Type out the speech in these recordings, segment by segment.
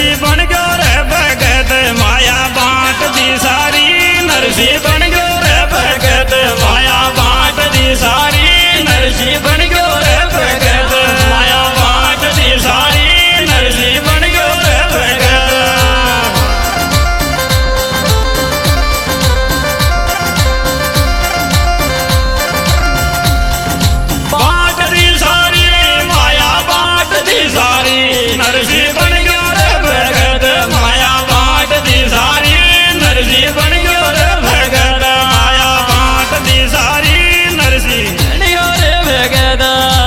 नरसी बन गयो रे भगत माया बांट दी सारी नरसी बन गयो रे भगत माया बांट दी सारी नरसी बन गयो रे भगत माया बांट दी सारी नरसी बन गयो रे भगत बांट दी सारी माया बांट दी सारी नरसी बन गयो रे भगत माया बांट दी सारी नरसी बन गयो रे भगत माया बांट दी सारी नरसी बन गयो रे भगत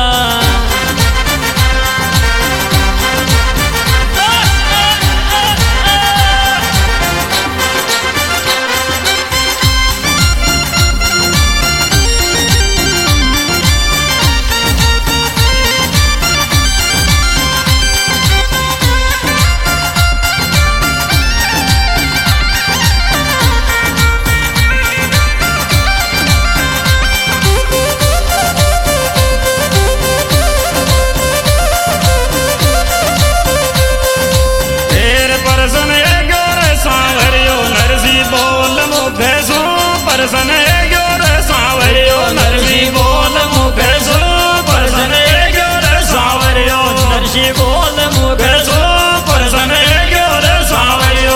परसन गयो रे सांवरियो नरसी बोल मुखे सो परसन गयो रे सांवरियो नरसी बोल मुखे सो परसन गयो रे सांवरियो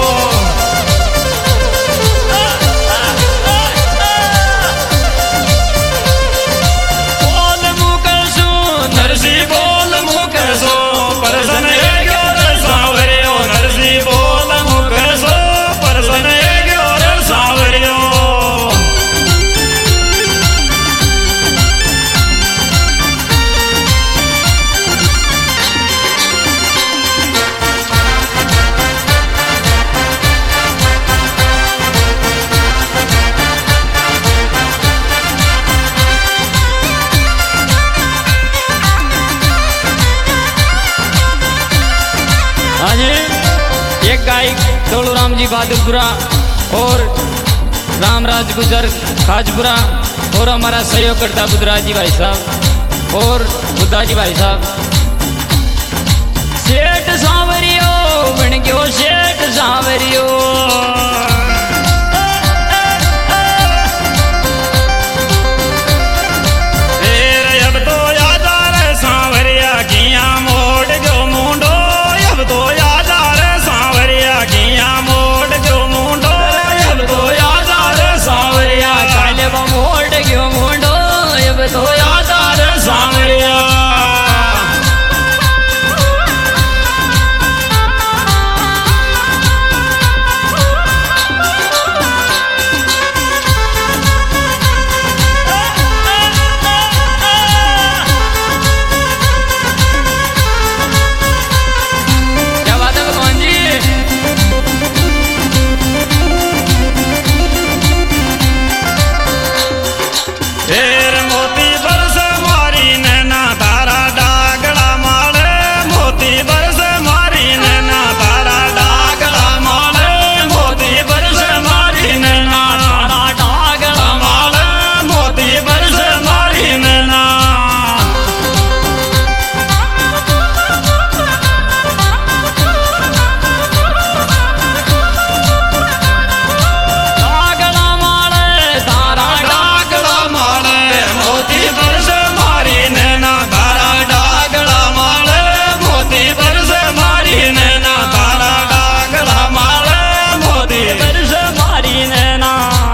बोल मुखे सो नरसी बोल मुखे सो परसन गयो रे सांवरियो नरसी बोल मुखे सो परसन गयो रे सांवरियो एक गायक दौलू राम जी बहादुरपुरा और रामराज गुजर खाजपुरा और हमारा सहयोग करता बुद्धराज जी भाई साहब और बुद्धा जी भाई साहब सेठ सांवरियो बन गयो सेठ सांवरियो अब तो याद आ रे सांवरिया किया मोड़ गयो मुंडो अब तो याद आ रे सांवरिया किया मोड़ गयो मुंडो अब तो याद आ रे सांवरिया काले वो मोड़ गयो मुंडो अब तो याद आ रे सांवरिया मोती बरस मारी नैना तारा डागड़ा माले मोती बरस मारी नैना तारा डागड़ा माले मोती बरस मारी नैना तारा डागड़ा माले मोती बरस मारी नैना डागड़ा माले तारा डागड़ा माले मोती बरस मारी नैना तारा डागड़ा माले मोती बरस मारी नैना तारा डागड़ा माले मोती बरस मारी नैना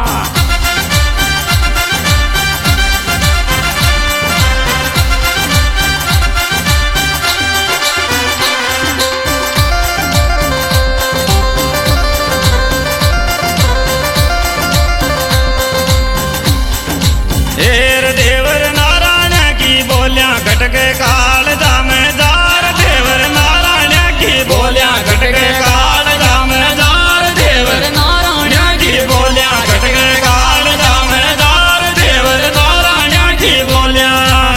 हेर देवर नारायण की बोलियां घटके काल जामेदार देवर नारायण की बोलियां घटके काल जामेदार देवर नारायण की बोलियां घटके काल जामेदार देवर नारायण की बोलियां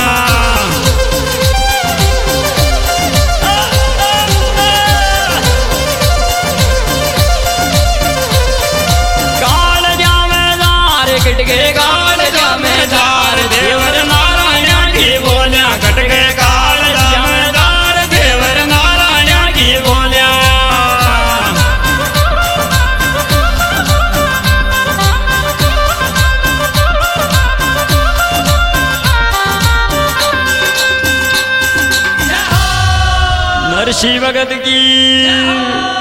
काल जामेदार घटके काल जामेदार देवर नारायण की बोलियां घटके काल शिव भगत की।